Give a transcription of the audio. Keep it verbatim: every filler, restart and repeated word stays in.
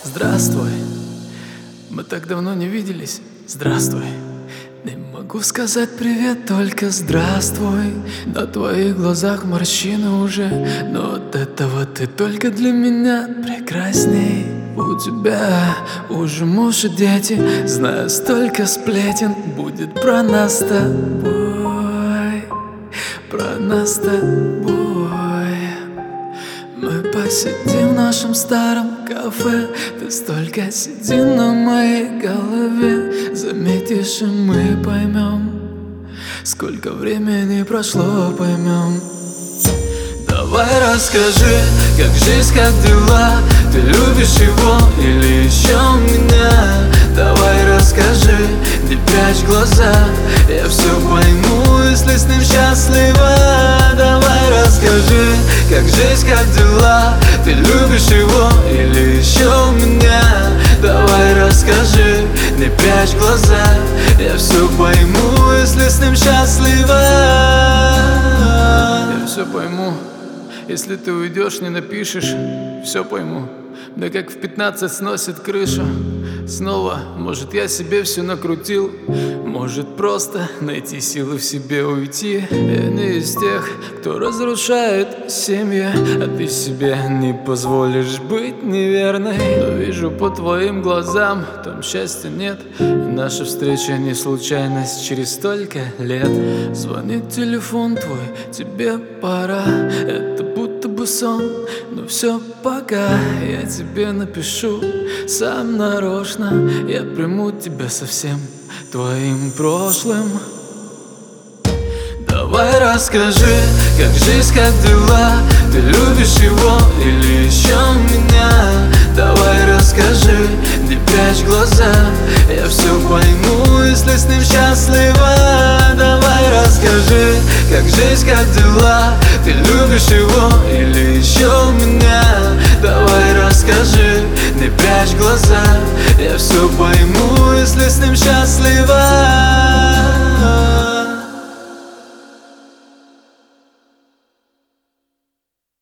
Здравствуй, мы так давно не виделись. Здравствуй. Не могу сказать привет, только здравствуй. На твоих глазах морщины уже, но от этого ты только для меня прекрасней. У тебя уже муж и дети, знаю, столько сплетен будет про нас с тобой, про нас с тобой. Мы посидим в нашем старом кафе, ты столько сиди на моей голове. Заметишь, и мы поймем, сколько времени прошло, поймем. Давай расскажи, как жизнь, как дела, ты любишь его или еще меня? Давай расскажи, не прячь глаза, я все пойму, если с ним счастлива. Давай расскажи, как жизнь, как дела, ты любишь его или еще меня? Давай расскажи, не прячь глаза, я все пойму, если с ним счастлива. Я все пойму, если ты уйдешь, не напишешь, все пойму. Да как в пятнадцать сносит крышу снова. Может, я себе все накрутил, может, просто найти силы в себе уйти. Я не из тех, кто разрушает семьи, а ты себе не позволишь быть неверной. Но вижу по твоим глазам, там счастья нет, и наша встреча не случайность через столько лет. Звонит телефон твой, тебе пора, это будто бы сон, но все пока. Я тебе напишу сам нарочно, я приму тебя со всем твоим прошлым. Давай расскажи, как жизнь, как дела, ты любишь его или еще меня? Давай расскажи, не прячь глаза, я все пойму, если с ним счастлива. Давай расскажи, как жизнь, как дела, ты любишь его или еще меня? Давай расскажи, не прячь глаза, я все пойму, если с ним счастлива.